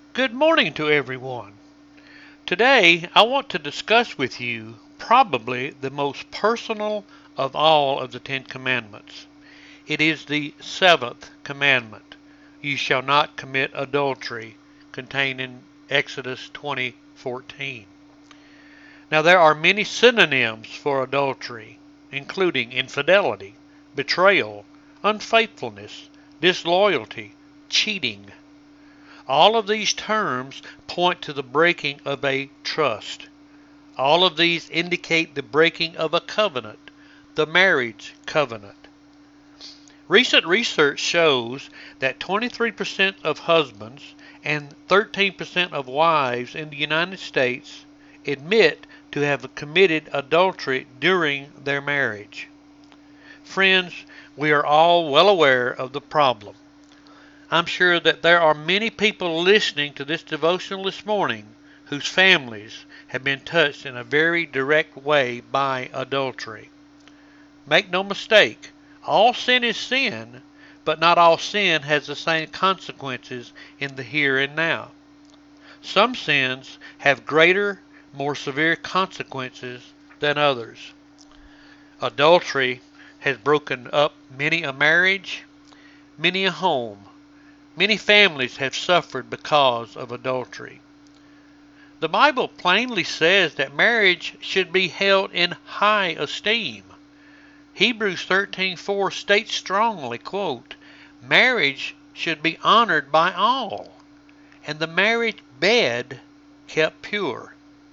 Good morning to everyone. Today I want to discuss with you probably the most personal of all of the Ten Commandments. It is the seventh commandment. You shall not commit adultery, contained in Exodus 20:14. Now there are many synonyms for adultery, including infidelity, betrayal, unfaithfulness, disloyalty, cheating. All of these terms point to the breaking of a trust. All of these indicate the breaking of a covenant, the marriage covenant. Recent research shows that 23% of husbands and 13% of wives in the United States admit to have committed adultery during their marriage. Friends, we are all well aware of the problem. I'm sure that there are many people listening to this devotional this morning whose families have been touched in a very direct way by adultery. Make no mistake, all sin is sin, but not all sin has the same consequences in the here and now. Some sins have greater, more severe consequences than others. Adultery has broken up many a marriage, many a home. Many families have suffered because of adultery. The Bible plainly says that marriage should be held in high esteem. Hebrews 13:4 states strongly, quote, marriage should be honored by all, and the marriage bed kept pure.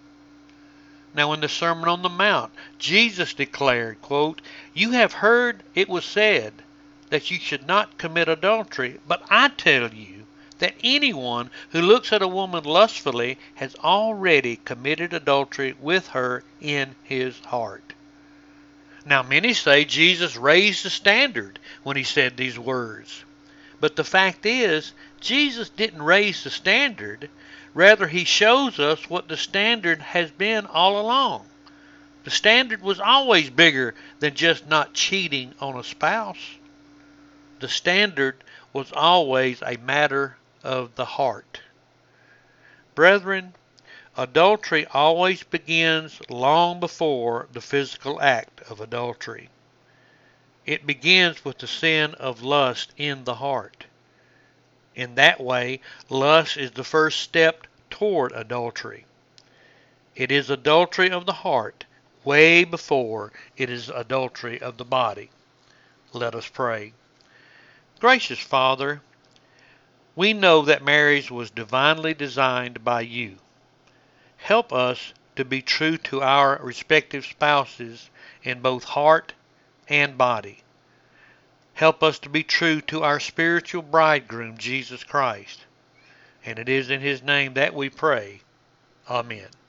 Now in the Sermon on the Mount, Jesus declared, quote, you have heard it was said that you should not commit adultery, but I tell you that anyone who looks at a woman lustfully has already committed adultery with her in his heart. Now many say Jesus raised the standard when he said these words. But the fact is, Jesus didn't raise the standard. Rather, he shows us what the standard has been all along. The standard was always bigger than just not cheating on a spouse. The standard was always a matter of the heart. Brethren, adultery always begins long before the physical act of adultery. It begins with the sin of lust in the heart. In that way, lust is the first step toward adultery. It is adultery of the heart way before it is adultery of the body. Let us pray. Gracious Father, we know that marriage was divinely designed by you. Help us to be true to our respective spouses in both heart and body. Help us to be true to our spiritual bridegroom, Jesus Christ. And it is in his name that we pray. Amen.